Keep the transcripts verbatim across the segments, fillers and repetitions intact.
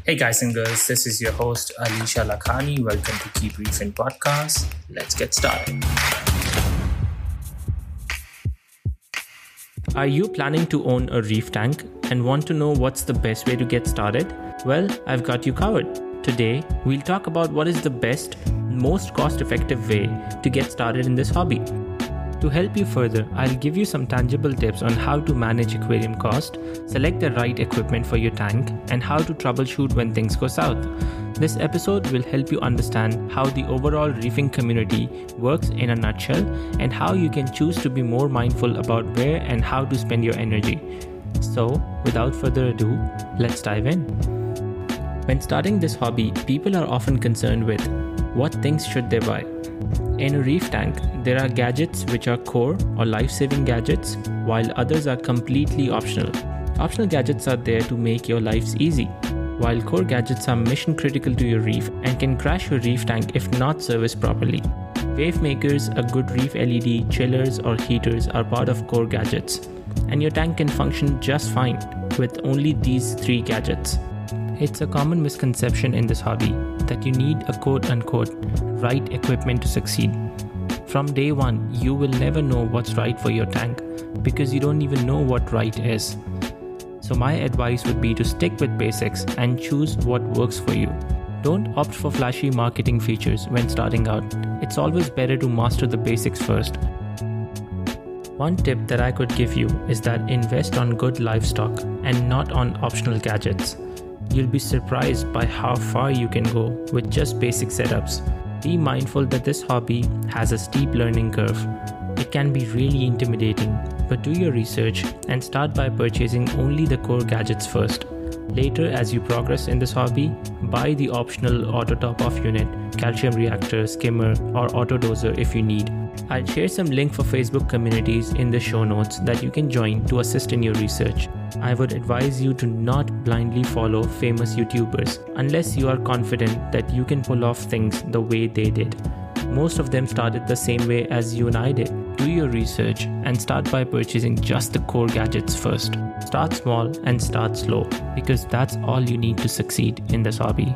Hey guys and girls, this is your host Alisha Lakhani. Welcome to Keep Reefing Podcast. Let's get started. Are you planning to own a reef tank and want to know what's the best way to get started? Well, I've got you covered. Today, we'll talk about what is the best, most cost-effective way to get started in this hobby. To help you further, I'll give you some tangible tips on how to manage aquarium cost, select the right equipment for your tank, and how to troubleshoot when things go south. This episode will help you understand how the overall reefing community works in a nutshell and how you can choose to be more mindful about where and how to spend your energy. So, without further ado, let's dive in. When starting this hobby, people are often concerned with what things should they buy. In a reef tank, there are gadgets which are core or life-saving gadgets, while others are completely optional. Optional gadgets are there to make your lives easy, while core gadgets are mission critical to your reef and can crash your reef tank if not serviced properly. Wave makers, a good reef L E D, chillers or heaters are part of core gadgets, and your tank can function just fine with only these three gadgets. It's a common misconception in this hobby that you need a quote-unquote right equipment to succeed. From day one, you will never know what's right for your tank because you don't even know what right is. So my advice would be to stick with basics and choose what works for you. Don't opt for flashy marketing features when starting out. It's always better to master the basics first. One tip that I could give you is that invest on good livestock and not on optional gadgets. You'll be surprised by how far you can go with just basic setups. Be mindful that this hobby has a steep learning curve. It can be really intimidating, but do your research and start by purchasing only the core gadgets first. Later, as you progress in this hobby, buy the optional auto top-off unit, calcium reactor, skimmer, or auto doser if you need. I'll share some link for Facebook communities in the show notes that you can join to assist in your research. I would advise you to not blindly follow famous YouTubers unless you are confident that you can pull off things the way they did. Most of them started the same way as you and I did. Do your research and start by purchasing just the core gadgets first. Start small and start slow because that's all you need to succeed in this hobby.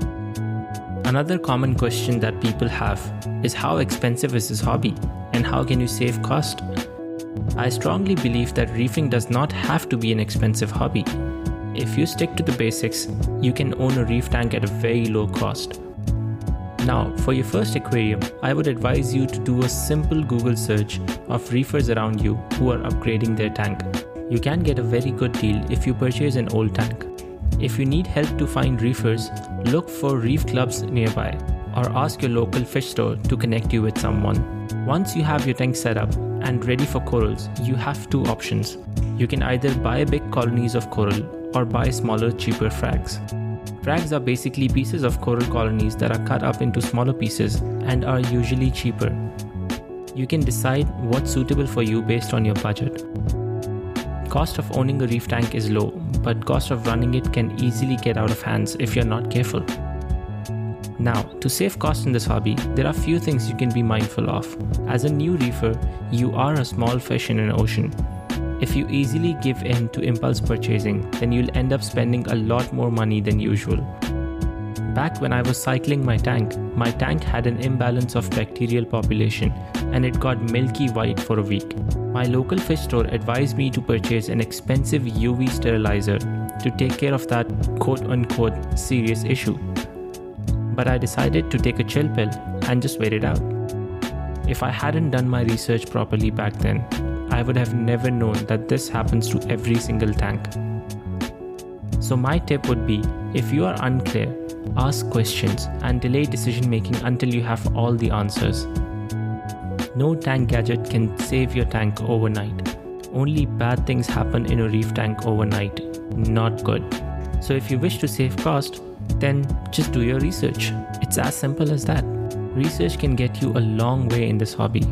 Another common question that people have is how expensive is this hobby and how can you save cost? I strongly believe that reefing does not have to be an expensive hobby. If you stick to the basics, you can own a reef tank at a very low cost. Now, for your first aquarium, I would advise you to do a simple Google search of reefers around you who are upgrading their tank. You can get a very good deal if you purchase an old tank. If you need help to find reefers, look for reef clubs nearby or ask your local fish store to connect you with someone. Once you have your tank set up and ready for corals, you have two options. You can either buy big colonies of coral or buy smaller, cheaper frags. Frags are basically pieces of coral colonies that are cut up into smaller pieces and are usually cheaper. You can decide what's suitable for you based on your budget. Cost of owning a reef tank is low, but cost of running it can easily get out of hands if you're not careful. Now, to save cost in this hobby, there are few things you can be mindful of. As a new reefer, you are a small fish in an ocean. If you easily give in to impulse purchasing, then you'll end up spending a lot more money than usual. Back when I was cycling my tank, my tank had an imbalance of bacterial population and it got milky white for a week. My local fish store advised me to purchase an expensive U V sterilizer to take care of that quote-unquote serious issue. But I decided to take a chill pill and just wait it out. If I hadn't done my research properly back then, I would have never known that this happens to every single tank. So my tip would be, if you are unclear, ask questions and delay decision making until you have all the answers. No tank gadget can save your tank overnight. Only bad things happen in a reef tank overnight, not good. So if you wish to save cost, then just do your research. It's as simple as that. Research can get you a long way in this hobby.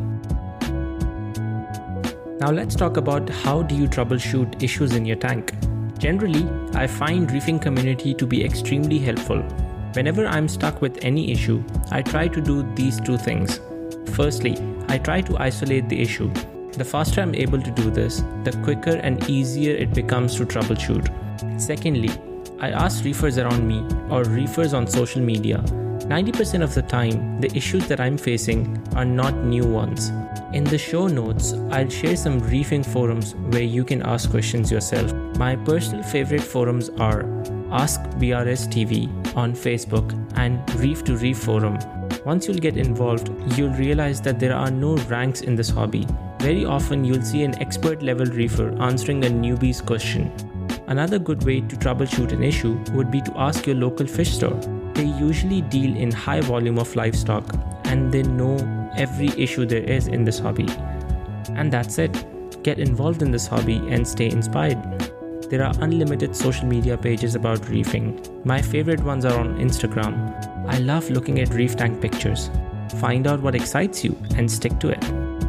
Now let's talk about how do you troubleshoot issues in your tank. Generally, I find reefing community to be extremely helpful. Whenever I'm stuck with any issue, I try to do these two things. Firstly, I try to isolate the issue. The faster I'm able to do this, the quicker and easier it becomes to troubleshoot. Secondly, I asked reefers around me or reefers on social media. ninety percent of the time, the issues that I'm facing are not new ones. In the show notes, I'll share some reefing forums where you can ask questions yourself. My personal favorite forums are Ask B R S T V on Facebook and Reef to Reef forum. Once you'll get involved, you'll realize that there are no ranks in this hobby. Very often, you'll see an expert level reefer answering a newbie's question. Another good way to troubleshoot an issue would be to ask your local fish store. They usually deal in high volume of livestock and they know every issue there is in this hobby. And that's it. Get involved in this hobby and stay inspired. There are unlimited social media pages about reefing. My favorite ones are on Instagram. I love looking at reef tank pictures. Find out what excites you and stick to it.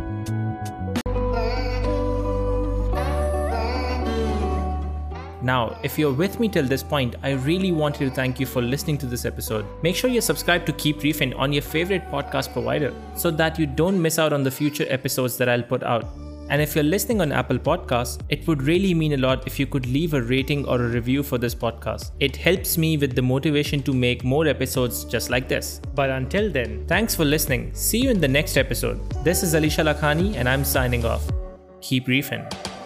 Now, if you're with me till this point, I really wanted to thank you for listening to this episode. Make sure you're subscribed to Keep Reefing on your favorite podcast provider so that you don't miss out on the future episodes that I'll put out. And if you're listening on Apple Podcasts, it would really mean a lot if you could leave a rating or a review for this podcast. It helps me with the motivation to make more episodes just like this. But until then, thanks for listening. See you in the next episode. This is Alisha Lakhani and I'm signing off. Keep reefing.